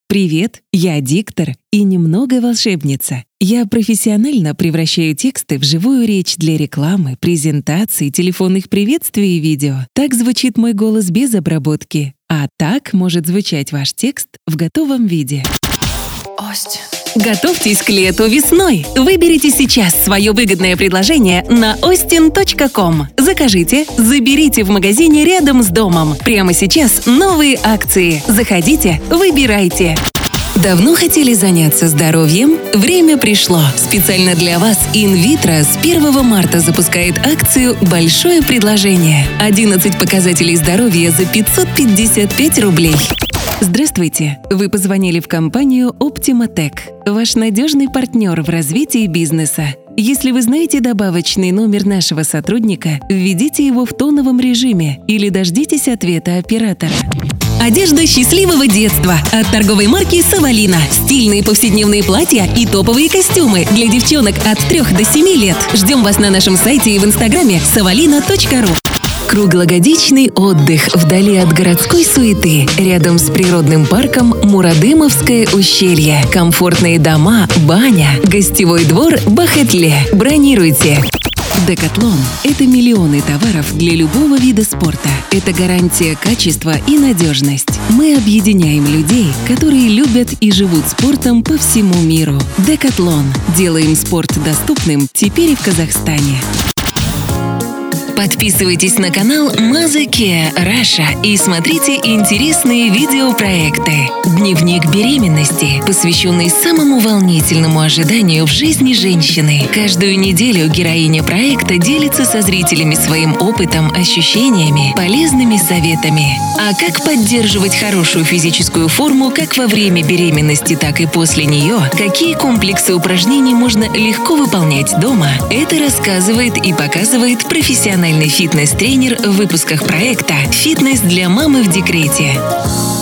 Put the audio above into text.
Привет, я диктор и немного волшебница. Я профессионально превращаю тексты в живую речь для рекламы, презентаций, телефонных приветствий и видео. Так звучит мой голос без обработки. А так может звучать ваш текст в готовом виде. Готовьтесь к лету весной. Выберите сейчас свое выгодное предложение на ostin.com. Закажите, заберите в магазине рядом с домом. Прямо сейчас новые акции. Заходите, выбирайте. Давно хотели заняться здоровьем? Время пришло. Специально для вас Инвитро с 1 марта запускает акцию «Большое предложение». 11 показателей здоровья за 555 рублей. Здравствуйте! Вы позвонили в компанию Optima-Tech, ваш надежный партнер в развитии бизнеса. Если вы знаете добавочный номер нашего сотрудника, введите его в тоновом режиме или дождитесь ответа оператора. Одежда счастливого детства от торговой марки «Савалина». Стильные повседневные платья и топовые костюмы для девчонок от 3 до 7 лет. Ждем вас на нашем сайте и в инстаграме savalina.ru. Круглогодичный отдых вдали от городской суеты, рядом с природным парком Мурадымовское ущелье, комфортные дома, баня, гостевой двор Бахетле. Бронируйте! Декатлон – это миллионы товаров для любого вида спорта. Это гарантия качества и надежность. Мы объединяем людей, которые любят и живут спортом по всему миру. Декатлон. Делаем спорт доступным теперь и в Казахстане. Подписывайтесь на канал Maze Kia Russia и смотрите интересные видеопроекты. Дневник беременности, посвященный самому волнительному ожиданию в жизни женщины. Каждую неделю героиня проекта делится со зрителями своим опытом, ощущениями, полезными советами. А как поддерживать хорошую физическую форму как во время беременности, так и после нее, какие комплексы упражнений можно легко выполнять дома, это рассказывает и показывает профессиональный фитнес-тренер в выпусках проекта «Фитнес для мамы в декрете».